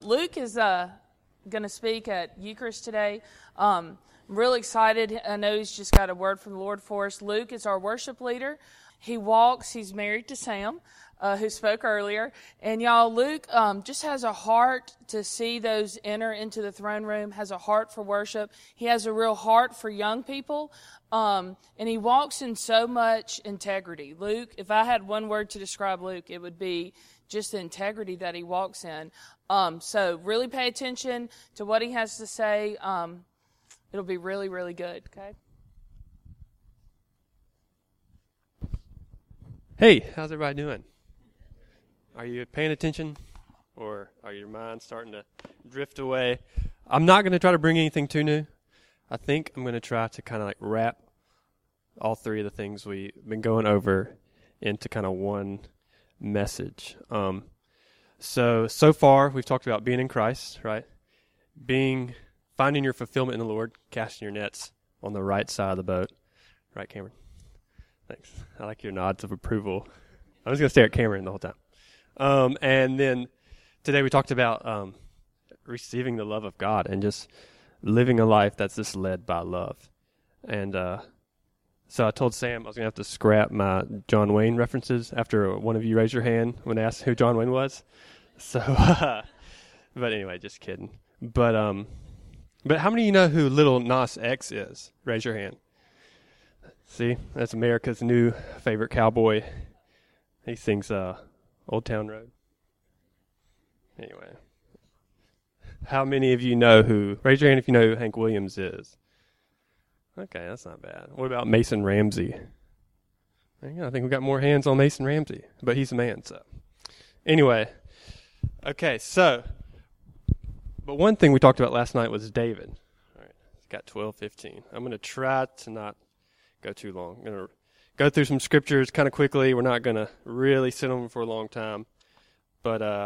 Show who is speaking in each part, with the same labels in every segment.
Speaker 1: Luke is going to speak at Eucharist today. I'm really excited. I know he's just got a word from the Lord for us. Luke is our worship leader. He's married to Sam, who spoke earlier. And y'all, Luke just has a heart to see those enter into the throne room, has a heart for worship. He has a real heart for young people. And he walks in so much integrity. Luke, if I had one word to describe Luke, it would be just the integrity that he walks in. So really pay attention to what he has to say. It'll be really, really good, okay?
Speaker 2: Hey, how's everybody doing? Are you paying attention, or are your minds starting to drift away? I'm not going to try to bring anything too new. I think I'm going to try to kind of like wrap all three of the things we've been going over into kind of one message. So far we've talked about being in Christ, right? Finding your fulfillment in the Lord, casting your nets on the right side of the boat. Right, Cameron? Thanks. I like your nods of approval. I was going to stare at Cameron the whole time. And then today we talked about receiving the love of God and just living a life that's just led by love. And so I told Sam I was going to have to scrap my John Wayne references after one of you raised your hand when I asked who John Wayne was. So, but anyway, just kidding. But how many of you know who Lil Nas X is? Raise your hand. See, that's America's new favorite cowboy. He sings Old Town Road. Anyway, how many of you know raise your hand if you know who Hank Williams is. Okay, that's not bad. What about Mason Ramsey? I think we got more hands on Mason Ramsey, but he's a man, so. Anyway, okay, but one thing we talked about last night was David. All right, it's got 12:15. I'm going to try to not go too long. I'm going to go through some scriptures kind of quickly. We're not going to really sit on them for a long time, but I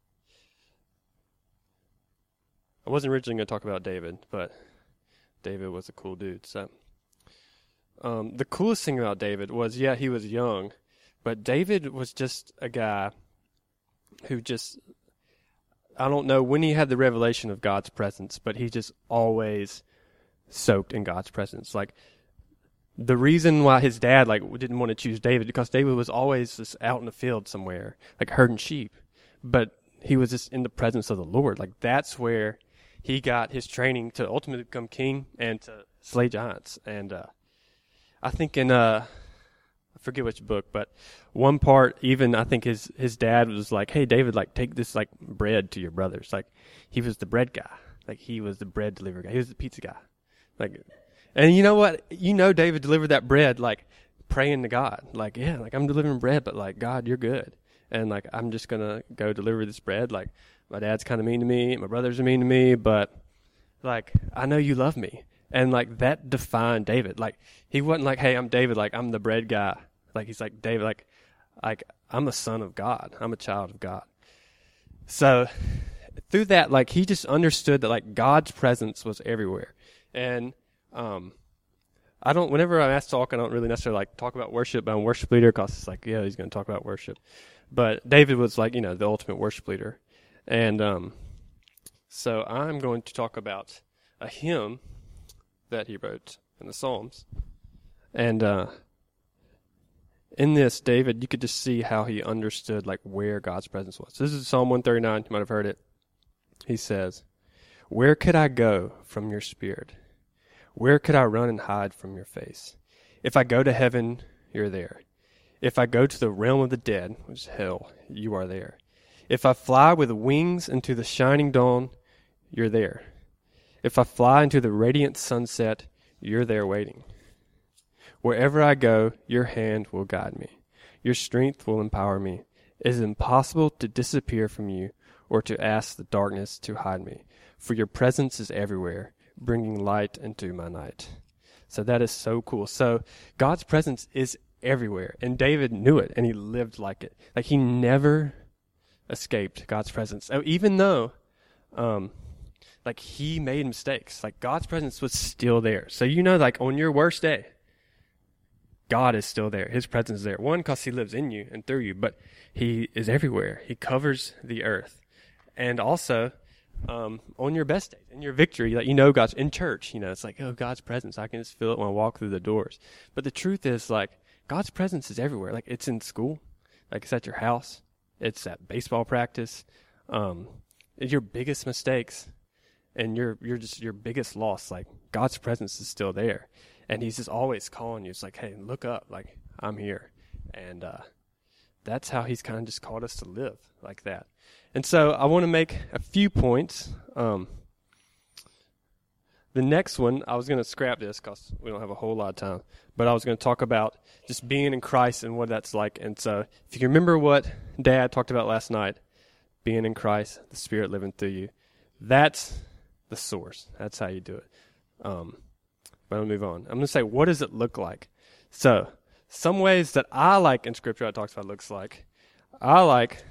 Speaker 2: wasn't originally going to talk about David, but David was a cool dude. So the coolest thing about David was, he was young, but David was just a guy who I don't know when he had the revelation of God's presence, but he just always soaked in God's presence. Like, the reason why his dad didn't want to choose David, because David was always just out in the field somewhere, like herding sheep, but he was just in the presence of the Lord. Like, that's where he got his training to ultimately become king and to slay giants. And I think in I forget which book, but one part, even I think his dad was like, "Hey, David, take this bread to your brothers." Like, he was the bread guy. Like, he was the bread delivery guy. He was the pizza guy. And you know what? David delivered that bread praying to God. I'm delivering bread, but God, you're good. And I'm just gonna go deliver this bread. My dad's kind of mean to me, my brothers are mean to me, but I know you love me. And that defined David. He wasn't "Hey, I'm David, I'm the bread guy." He's David, I'm a son of God. I'm a child of God. So through that, he just understood that God's presence was everywhere. And whenever I'm asked to talk, I don't really necessarily talk about worship, but I'm a worship leader, because it's he's going to talk about worship. But David was the ultimate worship leader. And so I'm going to talk about a hymn that he wrote in the Psalms. And in this, David, you could just see how he understood where God's presence was. This is Psalm 139. You might have heard it. He says, "Where could I go from your spirit? Where could I run and hide from your face? If I go to heaven, you're there. If I go to the realm of the dead, which is hell, you are there. If I fly with wings into the shining dawn, you're there. If I fly into the radiant sunset, you're there waiting. Wherever I go, your hand will guide me. Your strength will empower me. It is impossible to disappear from you or to ask the darkness to hide me, for your presence is everywhere, bringing light into my night." So that is so cool. So God's presence is everywhere, and David knew it, and he lived like it. He never escaped God's presence. So even though he made mistakes, God's presence was still there. So on your worst day, God is still there. His presence is there. One, because he lives in you and through you, but he is everywhere. He covers the earth. And also, on your best days, in your victory, like, you know, God's in church, you know, it's like, oh, God's presence, I can just feel it when I walk through the doors. But the truth is, like, God's presence is everywhere. Like, it's in school, like, it's at your house, it's at baseball practice, your biggest mistakes and your biggest loss, like, God's presence is still there. And he's just always calling you. It's like, hey, look up, like, I'm here. And that's how he's kind of just called us to live, like that. And so I want to make a few points. The next one, I was going to scrap this because we don't have a whole lot of time, but I was going to talk about just being in Christ and what that's like. And so if you can remember what Dad talked about last night, being in Christ, the Spirit living through you, that's the source. That's how you do it. But I'll move on. I'm going to say, what does it look like? So some ways that I like in Scripture it talks about looks like, I like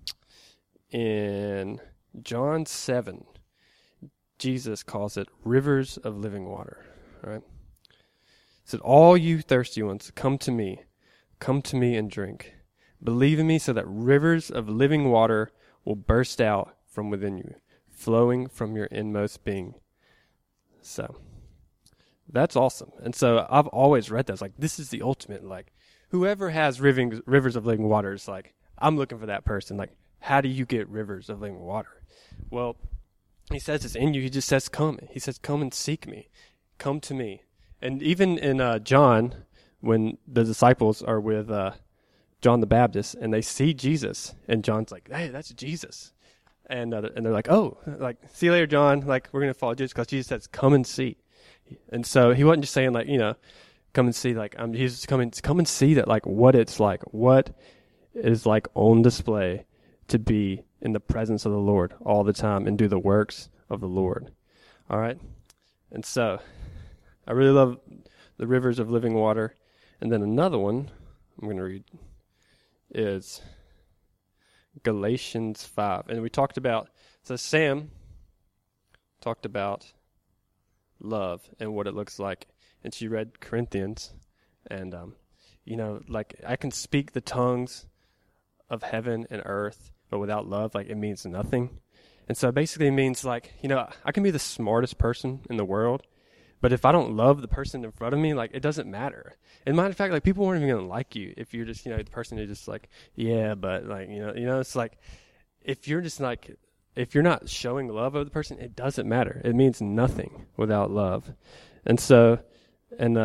Speaker 2: in John 7, Jesus calls it rivers of living water, right? He said, all you thirsty ones, come to me and drink. Believe in me so that rivers of living water will burst out from within you, flowing from your inmost being. So that's awesome. And so I've always read that. It's like, this is the ultimate, like, whoever has rivers of living water is like, I'm looking for that person. Like, how do you get rivers of living water? Well, he says it's in you. He just says, come. He says, come and seek me. Come to me. And even in John, when the disciples are with John the Baptist and they see Jesus, and John's like, hey, that's Jesus. And they're like, oh, like, see you later, John. Like, we're going to follow Jesus because Jesus says, come and see. And so he wasn't just saying, like, you know, come and see, like, Jesus, come and see that, like, what it's like, what is like on display to be in the presence of the Lord all the time and do the works of the Lord. All right? And so I really love the rivers of living water. And then another one I'm going to read is Galatians 5. And we talked about, so Sam talked about love and what it looks like. And she read Corinthians. And, you know, like, I can speak the tongues of heaven and earth, but without love, like, it means nothing. And so basically it means, like, you know, I can be the smartest person in the world, but if I don't love the person in front of me, like, it doesn't matter. And matter of fact, like, people aren't even going to like you if you're just, you know, the person who's just like, yeah, but, like, you know, it's like, if you're just like, if you're not showing love of the person, it doesn't matter. It means nothing without love. And so, and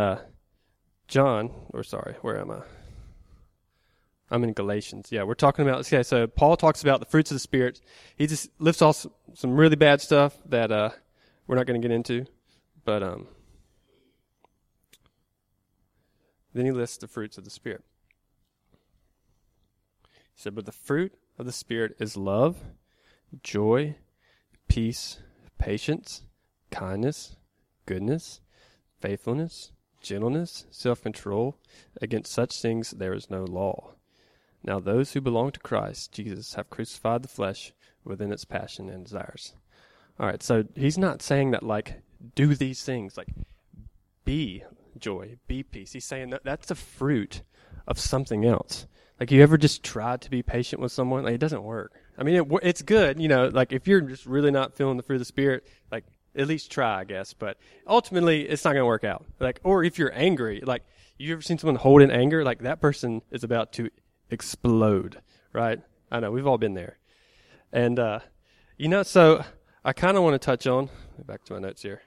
Speaker 2: where am I? I'm in Galatians. Yeah, we're talking about, okay, so Paul talks about the fruits of the Spirit. He just lifts off some really bad stuff that we're not going to get into. But then he lists the fruits of the Spirit. He said, but the fruit of the Spirit is love, joy, peace, patience, kindness, goodness, faithfulness, gentleness, self-control. Against such things there is no law. Now those who belong to Christ Jesus have crucified the flesh within its passion and desires. All right, so he's not saying that, like, do these things, like, be joy, be peace. He's saying that that's the fruit of something else. Like, you ever just tried to be patient with someone? Like, it doesn't work. I mean, it's good, you know, like, if you're just really not feeling the fruit of the Spirit, like, at least try, I guess. But ultimately, it's not going to work out. Like, or if you're angry, like, you ever seen someone hold in anger? Like, that person is about to explode, right? I know, we've all been there. And, you know, so I kind of want to touch on, back to my notes here.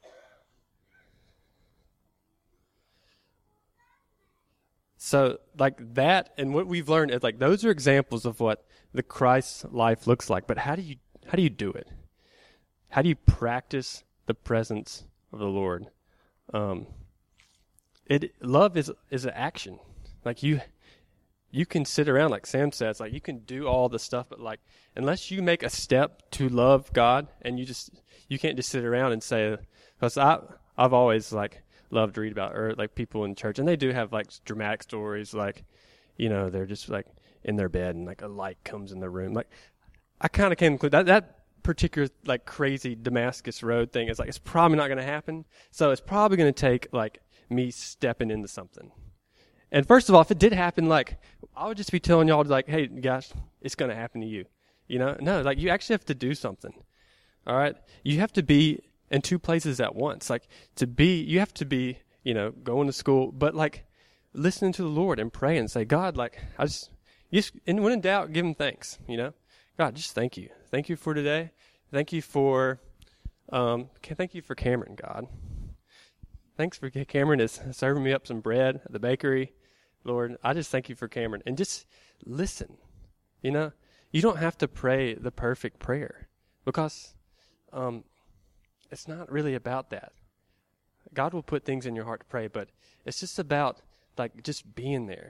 Speaker 2: So, like, that and what we've learned is, like, those are examples of what the Christ life looks like. But how do you do it? How do you practice the presence of the Lord? Love is an action. Like, you can sit around, like Sam says, like, you can do all the stuff, but, like, unless you make a step to love God, and you can't just sit around and say, because I've always, like, loved to read about, or, like, people in church, and they do have, like, dramatic stories, like, you know, they're just, like, in their bed, and, like, a light comes in the room. Like, I kind of came to conclude that particular, like, crazy Damascus Road thing is, like, it's probably not going to happen, so it's probably going to take, like, me stepping into something. And first of all, if it did happen, like, I would just be telling y'all, like, hey, guys, it's going to happen to you. You know? No, like, you actually have to do something. All right. You have to be in two places at once. Like you have to be, going to school, but like listening to the Lord and pray and say, God, like and when in doubt, give him thanks, God, just thank you. Thank you for today. Thank you for Cameron, God. Thanks for Cameron is serving me up some bread at the bakery. Lord, I just thank you for Cameron. And just listen. You don't have to pray the perfect prayer because it's not really about that. God will put things in your heart to pray, but it's just about like just being there.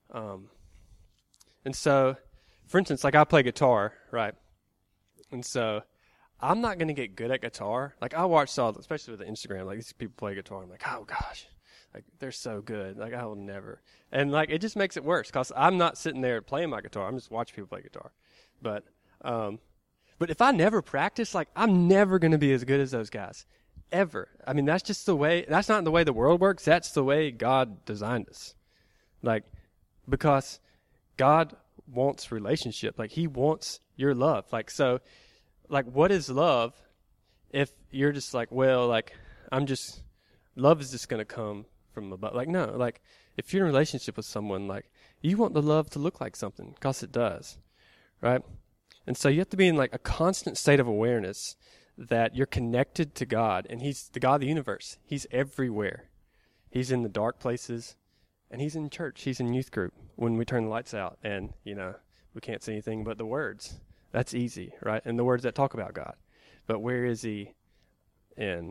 Speaker 2: And so, for instance, like I play guitar, right? And so I'm not going to get good at guitar. Like I watch especially with the Instagram, like these people play guitar. I'm like, oh gosh, like they're so good. Like I will never. And like it just makes it worse because I'm not sitting there playing my guitar. I'm just watching people play guitar. But if I never practice, like I'm never going to be as good as those guys, ever. I mean, that's just the way. That's not the way the world works. That's the way God designed us. Like because God wants relationship. Like he wants your love. Like so. Like, what is love if you're just like, well, like, love is just going to come from above. Like, no, like, if you're in a relationship with someone, like, you want the love to look like something, because it does, right? And so you have to be in, like, a constant state of awareness that you're connected to God, and he's the God of the universe. He's everywhere. He's in the dark places, and he's in church. He's in youth group when we turn the lights out, and, we can't see anything but the words. That's easy, right? And the words that talk about God. But where is he when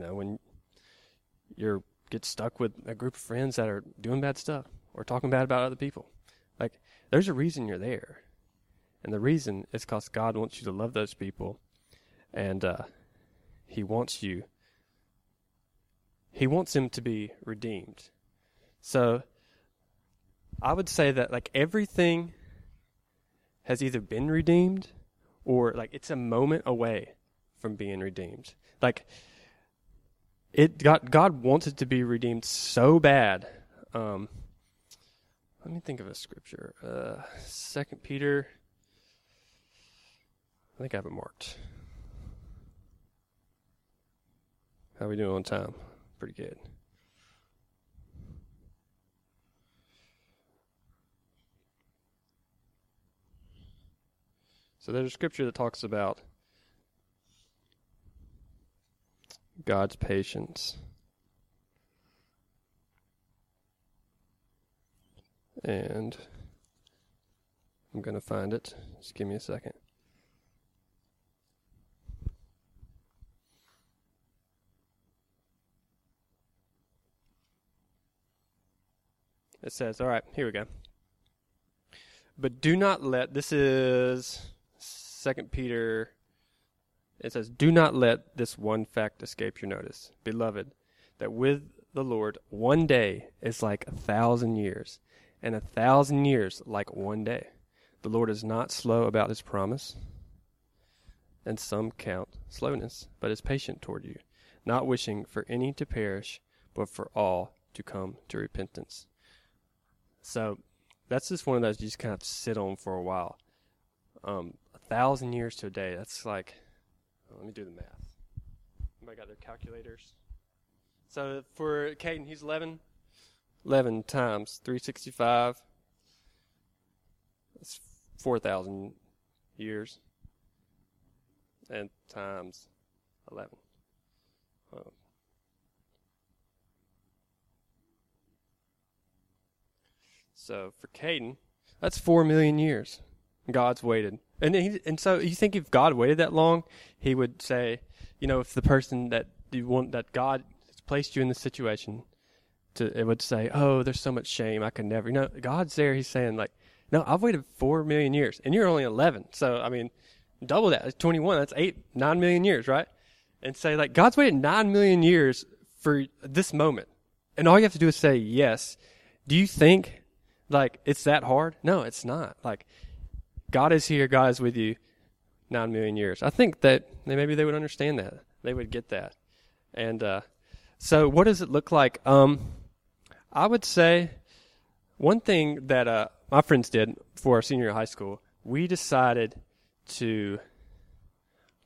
Speaker 2: you get stuck with a group of friends that are doing bad stuff or talking bad about other people? Like, there's a reason you're there. And the reason is because God wants you to love those people. And he wants them to be redeemed. So I would say that, like, everything has either been redeemed or like it's a moment away from being redeemed. Like God wants it to be redeemed so bad. Let me think of a scripture. 2 Peter. I think I have it marked. How are we doing on time? Pretty good. So there's a scripture that talks about God's patience. And I'm going to find it. Just give me a second. It says, all right, here we go. But do not let, this is 2 Peter, it says, do not let this one fact escape your notice, beloved, that with the Lord 1 day is like 1,000 years, and 1,000 years like 1 day. The Lord is not slow about his promise, and some count slowness, but is patient toward you, not wishing for any to perish, but for all to come to repentance. So that's just one of those you just kind of sit on for a while. 1,000 years to a day, that's like, let me do the math. Anybody got their calculators? So for Caden, he's 11. 11 times 365. That's 4,000 years. And times 11. So for Caden, that's 4 million years. God's waited. And so you think if God waited that long, he would say, if the person that you want, that God has placed you in this situation, it would say, oh, there's so much shame, I could never. God's there, he's saying like, no, I've waited 4 million years, and you're only 11. So, I mean, double that. It's 21. That's 9 million years, right? And say like, God's waited 9 million years for this moment. And all you have to do is say yes. Do you think like it's that hard? No, it's not. Like, God is here, God is with you 9 million years. I think that maybe they would understand that. They would get that. And so what does it look like? I would say one thing that my friends did for our senior year of high school, we decided to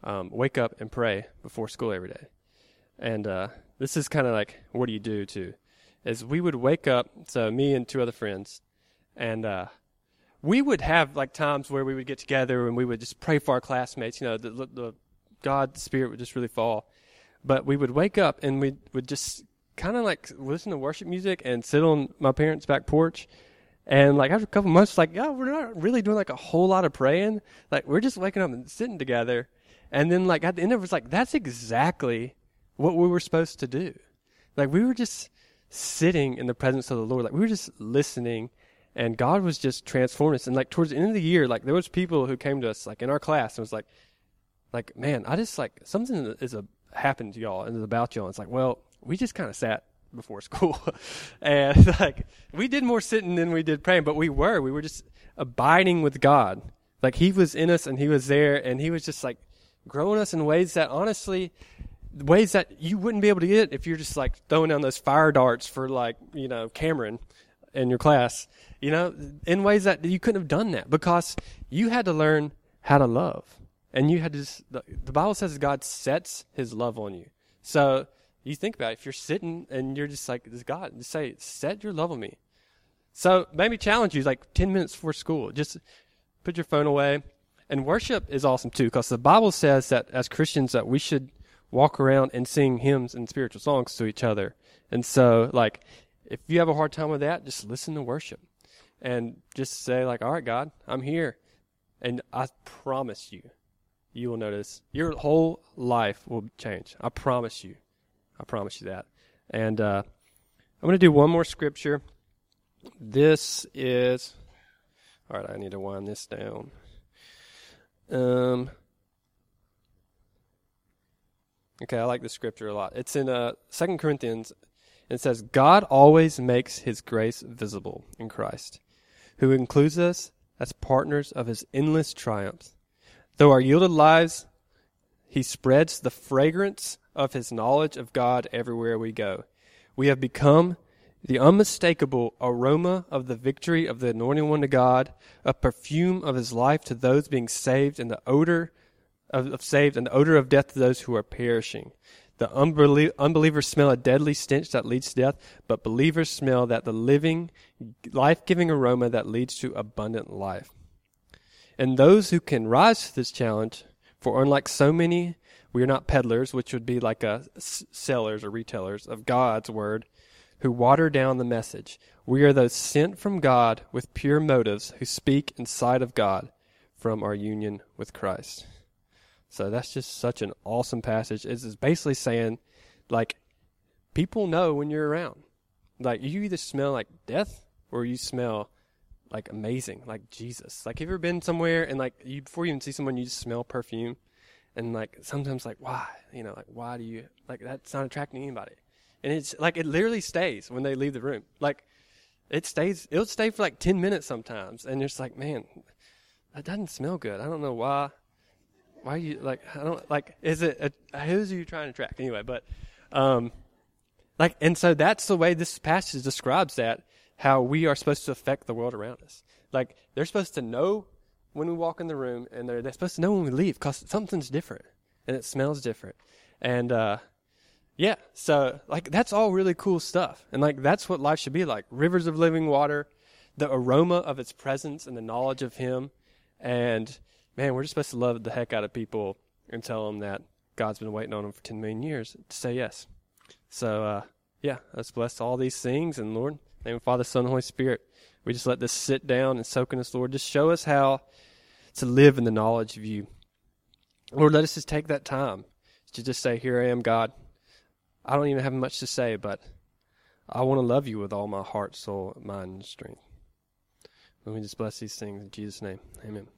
Speaker 2: wake up and pray before school every day. And this is kind of like, what do you do too? Is we would wake up, so me and two other friends, and we would have like times where we would get together and we would just pray for our classmates. You know, the God, the Spirit would just really fall. But we would wake up and we would just kind of like listen to worship music and sit on my parents' back porch. And like after a couple months, like, yeah, we're not really doing like a whole lot of praying. Like we're just waking up and sitting together. And then like at the end of it, was like, that's exactly what we were supposed to do. Like we were just sitting in the presence of the Lord. Like we were just listening, and God was just transforming us. And like towards the end of the year, like there was people who came to us like in our class and was like, man, I just like something happened to y'all and it's about y'all. And it's like, well, we just kind of sat before school and like we did more sitting than we did praying, but we were just abiding with God. Like he was in us and he was there, and he was just like growing us in ways that honestly, ways that you wouldn't be able to get if you're just like throwing down those fire darts for like, you know, Cameron in your class, you know, in ways that you couldn't have done that because you had to learn how to love. And you had to just, the Bible says God sets his love on you. So you think about it, if you're sitting and you're just like, this God, just say, set your love on me. So maybe challenge you like 10 minutes before school. Just put your phone away. And worship is awesome too, because the Bible says that as Christians that we should walk around and sing hymns and spiritual songs to each other. And so like, if you have a hard time with that, just listen to worship and just say like, all right, God, I'm here. And I promise you, you will notice your whole life will change. I promise you. I promise you that. And I'm going to do one more scripture. This is, all right, I need to wind this down. Okay, I like this scripture a lot. It's in 2 Corinthians. It says, God always makes his grace visible in Christ, who includes us as partners of his endless triumphs. Though our yielded lives, he spreads the fragrance of his knowledge of God everywhere we go. We have become the unmistakable aroma of the victory of the Anointed One to God, a perfume of his life to those being saved, and the odor of death to those who are perishing. The unbelievers smell a deadly stench that leads to death, but believers smell that the living, life-giving aroma that leads to abundant life. And those who can rise to this challenge, for unlike so many, we are not peddlers, which would be like sellers or retailers of God's word, who water down the message. We are those sent from God with pure motives who speak in sight of God from our union with Christ. So that's just such an awesome passage. It's basically saying, like, people know when you're around. Like, you either smell like death or you smell like amazing, like Jesus. Like, have you ever been somewhere and like before you even see someone, you just smell perfume, and like sometimes like why, you know, like why do you like that's not attracting anybody, and it's like it literally stays when they leave the room. Like it'll stay for like 10 minutes sometimes, and you're just like, man, that doesn't smell good. I don't know why. Why are you like? I don't like. Is it who's are you trying to attract anyway? But like, and so that's the way this passage describes that. How we are supposed to affect the world around us. Like, they're supposed to know when we walk in the room, and they're supposed to know when we leave, because something's different, and it smells different. And, yeah, so, like, that's all really cool stuff. And, like, that's what life should be like. Rivers of living water, the aroma of its presence, and the knowledge of him. And, man, we're just supposed to love the heck out of people and tell them that God's been waiting on them for 10 million years to say yes. So, yeah, let's bless all these things, and Lord, in the name of Father, Son, and Holy Spirit, we just let this sit down and soak in us, Lord. Just show us how to live in the knowledge of you. Lord, let us just take that time to just say, here I am, God. I don't even have much to say, but I want to love you with all my heart, soul, mind, and strength. Let me just bless these things in Jesus' name. Amen.